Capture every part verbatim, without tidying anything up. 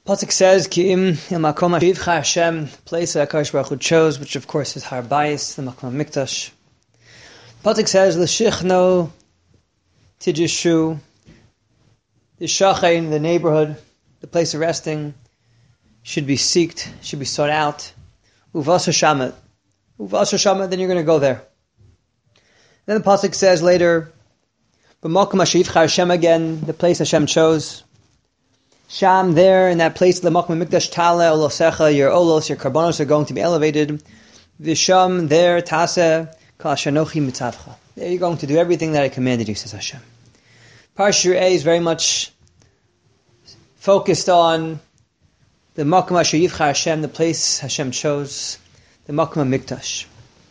Pasuk says, Ki'im il makom ha'shivcha Hashem, place that HaKadosh Baruch Hu chose, which of course is Har Bayis, the Makom HaMikdash. Pasuk says, L'shichno tijishu, the shachain, the neighborhood, the place of resting, should be seeked, should be sought out. Uvasa shamet. Uvasa shamet, then you're going to go there. Then the Pasuk says later, B'makom ha'shivcha Hashem again, the place Hashem chose. Sham, there in that place, the Makom HaMikdash Tale Olosecha, your Olos, your Karbonos are going to be elevated. Visham, there, Tase, Kal Shanochi Mitzavcha. There you're going to do everything that I commanded you, says Hashem. Parshur A is very much focused on the Makom HaShayivcha Hashem, the place Hashem chose, the Makom HaMikdash.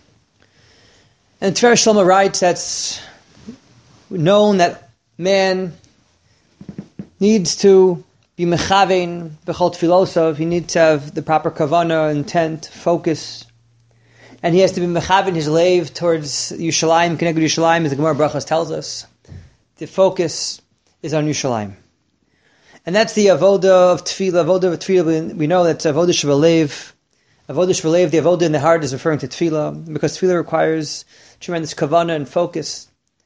And Tver Shlomo writes that's known that man needs to be mechavein b'chol tfilosov. He needs to have the proper kavanah, intent, focus, and he has to be mechavein his leiv towards Yushalayim, connected with Yushalayim, as the Gemara Brachos tells us. The focus is on Yushalayim, and that's the avoda of tefillah. Avoda of tefillah, we know that's avoda shebalev. Avoda shebalev, the avoda in the heart, is referring to tefillah because tefillah requires tremendous kavanah and focus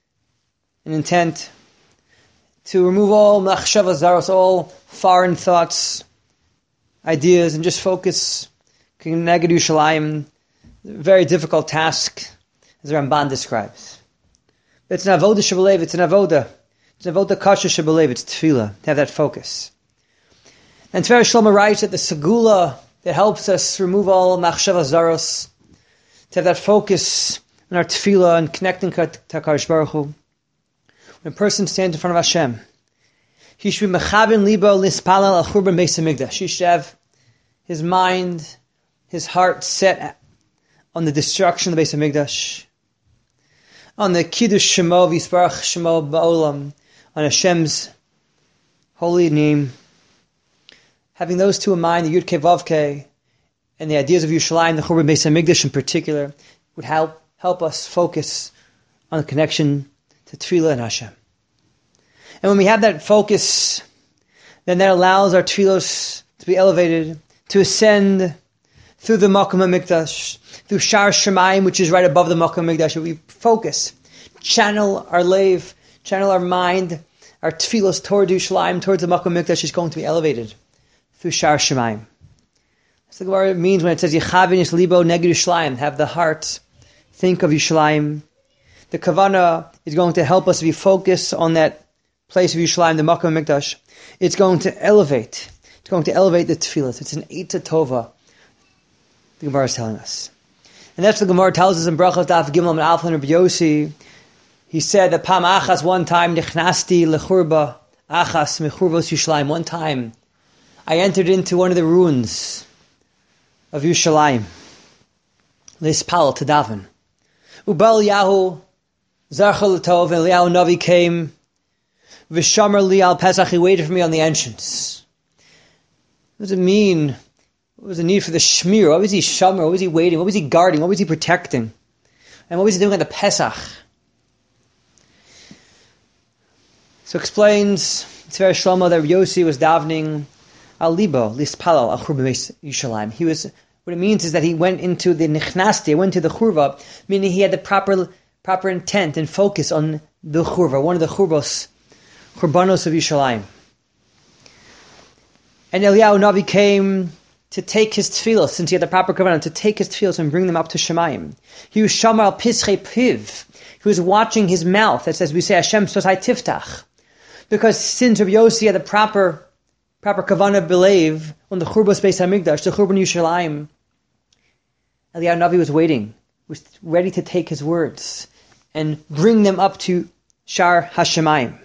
and intent to remove all machshava zaros, all foreign thoughts, ideas, and just focus. Neged Yushalayim, very difficult task, as the Ramban describes. But it's an avoda shebalev, it's an avoda. It's an avoda kasha shebalev, it's tefillah, to have that focus. And Tver Shlomo writes that the segula that helps us remove all machshava zaros, to have that focus on our tefillah and connecting to HaKadosh Baruch Hu. When a person stands in front of Hashem, he should be mechavin libo lispalal al churban beis hamikdash. He should have his mind, his heart set on the destruction of the beis hamikdash, on the kiddush shemo v'yisbarach shemo ba'olam, on Hashem's holy name. Having those two in mind, the Yud Kei Vav Kei, and the ideas of Yushalayim, the churban beis hamikdash in particular, would help help us focus on the connection to tefillah and Hashem. And when we have that focus, then that allows our tefillos to be elevated, to ascend through the Makom HaMikdash, through Shar Shemayim, which is right above the Makom HaMikdash. We focus, channel our leiv, channel our mind, our tefillos toward Yushalayim, towards the Makom HaMikdash is going to be elevated through Shar Shemayim. That's the word it means when it says Yechavin Yis Libo Neged Yushalayim, have the heart, think of Yushalayim. The Kavanah is going to help us be focused on that place of Yushalayim, the Makom HaMikdash. It's going to elevate. It's going to elevate the tefillah. It's an Eita Tova, the Gemara is telling us. And that's what the Gemara tells us in Brachos Daf Gimel and Alpha and Rabbi Yossi. He said that Pam Achas, one time, Nechnasti Lechurba Achas Mechurvos Yushalayim. One time, I entered into one of the ruins of Yushalayim. Lispal, to daven. Ubal Yahu Zarchel Tov, and Eliyahu Navi came. Vishamar Li al Pesach, he waited for me on the entrance. What does it mean? What was the need for the shmir? What was he shamar? What was he waiting? What was he guarding? What was he protecting? And what was he doing at the Pesach? So explains Tver Shlomo that Yossi was davening al libo lispalal al churban beis Yushalayim. He was. What it means is that he went into the nichnasti, went to the churva, meaning he had the proper proper intent and focus on the churva, one of the churbos, churbanos of Yushalayim. And Eliyahu Navi came to take his tefillos, since he had the proper kavanah, to take his tefillos and bring them up to Shemayim. He was shamar al pischei piv. He was watching his mouth. That's as we say, Hashem sosai tiftach. Because since Rabbi Yossi had the proper proper kavanah believe on the churbos beis hamikdash, the churban Yushalayim, Eliyahu Navi was waiting, was ready to take his words and bring them up to Shar Hashemayim.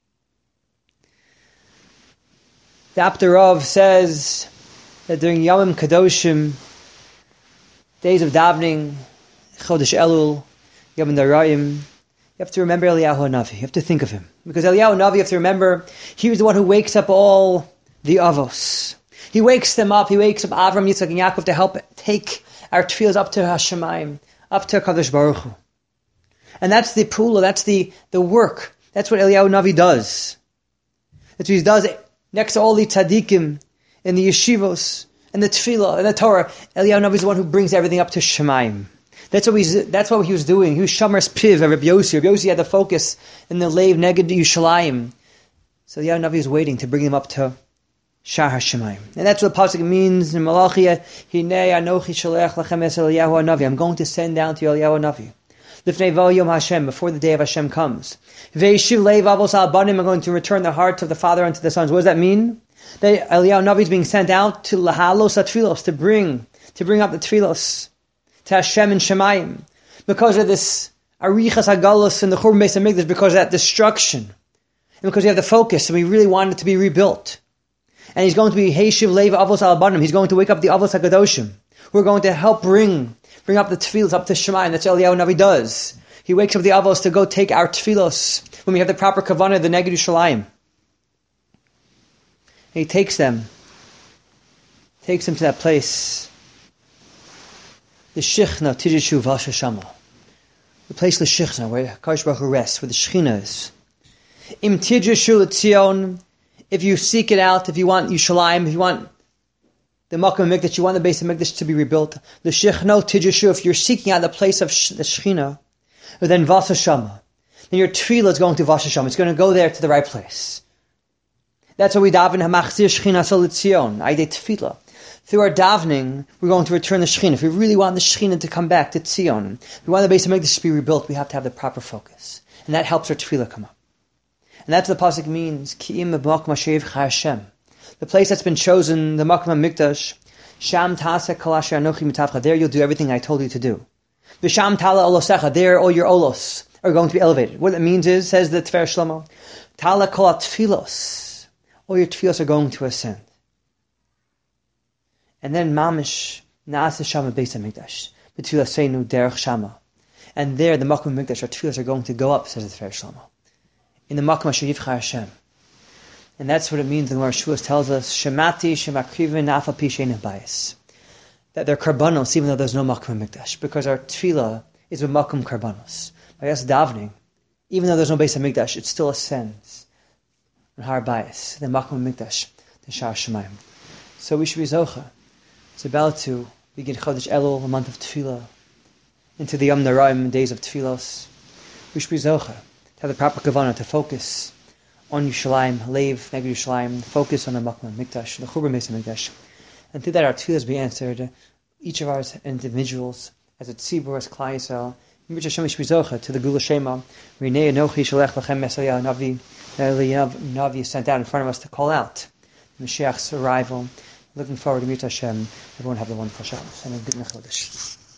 The Apter Rav says that during Yomim Kadoshim, days of davening, Chodesh Elul, Yom Narayim, you have to remember Eliyahu Navi. You have to think of him. Because Eliyahu Navi, you have to remember, he was the one who wakes up all the Avos. He wakes them up. He wakes up Avram, Yitzchak, and Yaakov to help take our tefillos up to Hashemayim, up to Kadosh Baruch Hu. And that's the pula, that's the, the work. That's what Eliyahu Navi does. That's what he does next to all the tzaddikim in the yeshivos, and the tefillah, and the Torah. Eliyahu Navi is the one who brings everything up to Shemaim. That's what he's. That's what he was doing. He was Shomer's Piv, Rabbi Yossi. Rabbi Yossi had the focus in the Leiv Neged Yushalayim. So Eliyahu Navi is waiting to bring him up to Shar HaShemayim. And that's what the pasuk means in Malachi. Hinei anochi shalech lachem es Eliyahu Navi. I'm going to send down to you Eliyahu Navi. Lifnei vo yom Hashem, before the day of Hashem comes. Ve'yishiv leiv avos al banim. I'm going to return the heart of the father unto the sons. What does that mean? That Eliyahu Navi is being sent out to lahalos atfilos, to bring, to bring up the tfilos to Hashem and Shemayim, because of this arichas hagalos in the Churban Beis Hamikdash, because of that destruction, and because we have the focus, and we really want it to be rebuilt. And he's going to be Heishiv Leiv Avos Al Banim. He's going to wake up the Avos HaKadoshim. We're going to help bring bring up the tefillos up to Shemayim. That's what Eliyahu Navi does. He wakes up the Avos to go take our tefillos when we have the proper kavanah, the Neged Yushalayim. And he takes them, takes them to that place. The Shechina Tijishu Vashashama. The place the Shechina, where Kadosh Baruch Hu rests, where the Shechina is. Im Tijishu L'Tzion. If you seek it out, if you want Yushalayim, if you want the Makom Mikdash, you want the Beis Hamikdash to be rebuilt, the Shechina Tijishu, if you're seeking out the place of the Shechina, then Vashashama. Then your tefillah is going to Vashashama. It's going to go there to the right place. That's what we daven Hamachzir Shechina Sol L'Tzion. Aidei Tefillah. Through our davening, we're going to return the Shechina. If we really want the Shechina to come back to Tzion, if we want the Beis Hamikdash to be rebuilt, we have to have the proper focus. And that helps our tefillah come up. And that's what the pasuk means. Ki'im b'makom asher Hashem. The place that's been chosen, the Makom HaMikdash, Sham ta'aseh kol asher anochi mitavcha. There you'll do everything I told you to do. V'sham tala olosecha. There all your olos are going to be elevated. What it means is, says the Tfer Shlomo, tala kol tfilos. All your tfilos are going to ascend. And then mamish na'aseh shama Beis HaMikdash. B'tfilaseinu derech shama. And there the Makom HaMikdash, our tfilos are going to go up, says the Tfer Shlomo. In the Makom Asher Yivcha Hashem. And that's what it means. The Gemara Shavuos tells us, Shemati Shemakrivin Afa Pi Shein Bayis. That they're karbanos, even though there's no Makom Mikdash. Because our tefillah is with Makom karbanos. By us davening, even though there's no Beis HaMikdash, it still ascends. In Har Bayis, the Makom Mikdash, the Shar Shemayim. So we should be Zocha. It's about to begin Chodesh Elul, a month of tefillah, into the Yom Naraim, days of tefillos. We should be Zocha. To have the proper kavanah, to focus on Yushalayim, Leiv, Neged Yushalayim, focus on the Makom Mikdash, the Churban Beis Hamikdash. And through that our tefillahs be answered, each of us individuals, as a tzibur, as Klal Yisrael, Mirch Hashem Yishbizocha, to the Gula Shema, Rinei Anochi Shalech Lachem Mesayah Navi, Eliyahu Navi is sent out in front of us to call out Mashiach's arrival. Looking forward to Mirch Hashem. Everyone have a wonderful Shabbos and a good Chodesh.